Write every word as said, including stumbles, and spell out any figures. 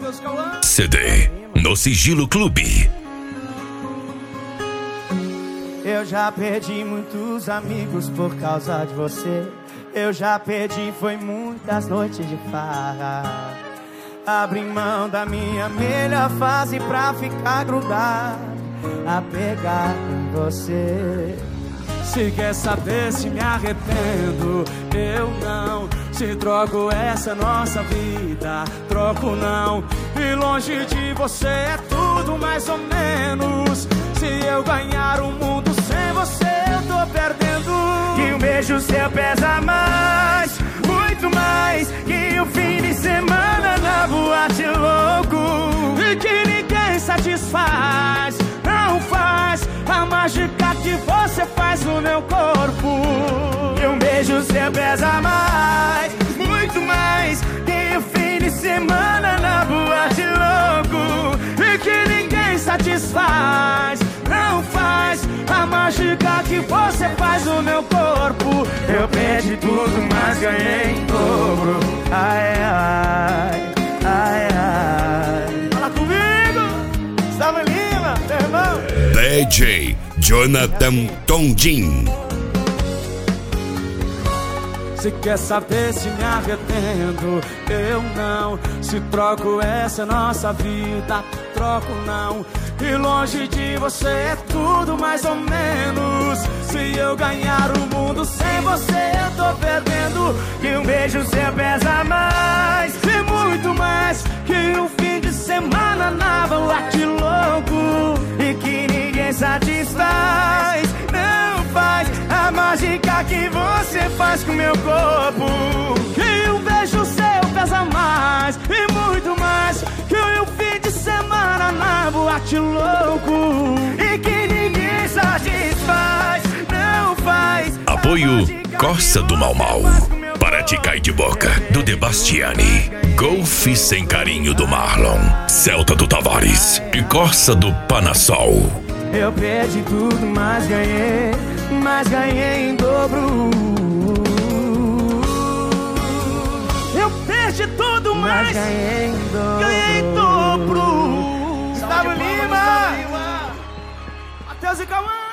C D no Sigilo Clube. Eu já perdi muitos amigos por causa de você. Eu já perdi, foi muitas noites de farra. Abri mão da minha melhor fase pra ficar grudado, apegado em você. Se quer saber se me arrependo, eu não. Se troco essa nossa vida, troco não. E longe de você é tudo mais ou menos. Se eu ganhar o mundo sem você, eu tô perdendo. Que um beijo seu pesa mais, muito mais, que o fim de semana na boate louco. E que ninguém satisfaz, não faz a mágica que você faz no meu corpo. E um beijo seu pesa mais, muito mais, que o fim de semana na boate louco. E que ninguém satisfaz, não faz a mágica que você faz no meu corpo. Eu perdi tudo, mas ganhei em dobro. Ai, ai, ai, ai. Fala comigo, Gustavo Lima, meu irmão. D J Jonathan Tondin. Se quer saber se me arrependo, eu não. Se troco essa nossa vida, troco não. E longe de você é tudo mais ou menos. Se eu ganhar o mundo sem você, eu tô perdendo. Que um beijo seu pesa mais, e muito mais, que um fim de semana na boate louco. E que ninguém satisfaz, não faz a mágica que você faz com meu corpo. Que um beijo seu pesa mais, e muito mais, que um fim de semana na boate louco. E que ninguém satisfaz, não faz. Apoio Costa do Mau Mau, Para Te Cair de Boca, do Debastiani, Golfe Sem Carinho, do Marlon, Celta do Tavares e Corsa do Panasol. Eu perdi tudo, mas ganhei, mas ganhei em dobro. Eu perdi tudo, mas, mas ganhei em dobro. Ganhei em dobro. Gustavo Lima, Matheus e Cauã.